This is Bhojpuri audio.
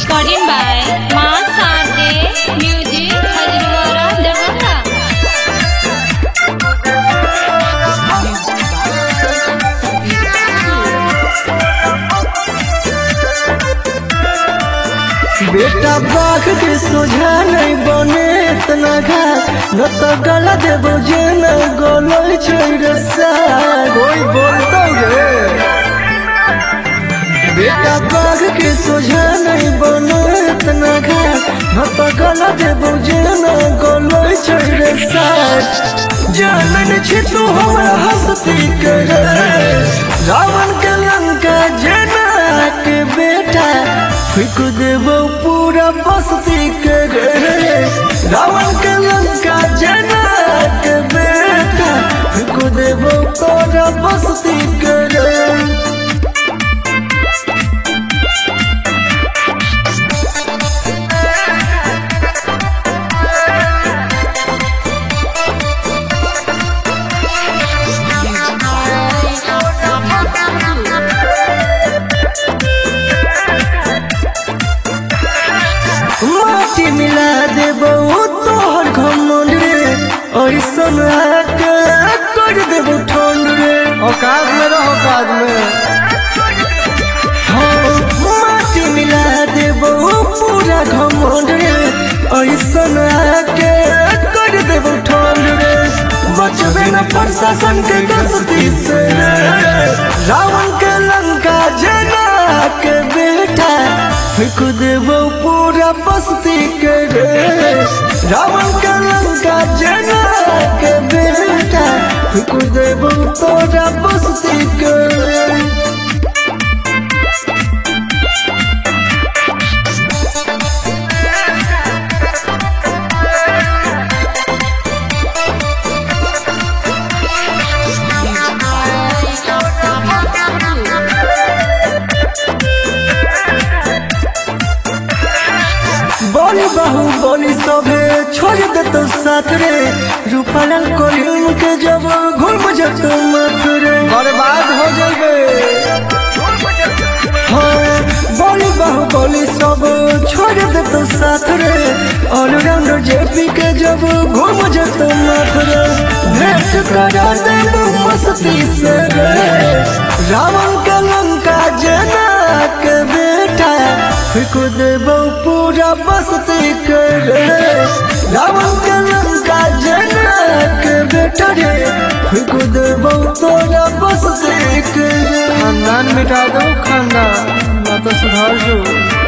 Recording by Ma Sade Music Hajrwara Darbhanga। बेटा बाघ के सोझा नहीं बने इतना घाट न तो गला देबो जे न गोलोय छै रसा कोई बोलतो रे। बेटा बाघ के सोझा नहीं बने इतना घाट न तो गला देबो जे न गोलोय छै रसा जानन छी तू हमरा हंसती करे रावण के लंका जना के बेटा फेंक देबो पूरा बस्ती करे रावण के लंका जना के बेटा फेंक देबो पूरा बस्ती करे। माटी मिला देबो तोहर घमंड रे ऐसन आके कर देबो ठंड रे औकात में रहो बाद में। हाँ माटी मिला देबो पूरा घमंड रे ऐसन आके कर देबो ठंड रे बचबे न प्रशासन के गस्ती से रावण के लंका जना के बेटा फेंक देबो पूरा बस्ती करे रावण के लंका जना के बेटा फेंक देबो पूरा बस्ती करे। बोली बहू बोली सभे छोड़ दे तो साथ रे रूपाल कोलिम के जब घूम जतो मत रे बर्बाद हो जाबे। हाँ बोली बहू बोली सब छोड़ दे तो साथ रे ऑलराउंडर जेपी के जब घूम जतो मत रे भेंट करा दे मस्ती से रे रावण के लंका जना के बेटा फेंक देबो पूरा बस्ती करे रावण के लंका जना के बेटा रे फेंक देबो तोरा बस्ती करे। खानदान मिटा दो खानदान ना तो सुधार जो।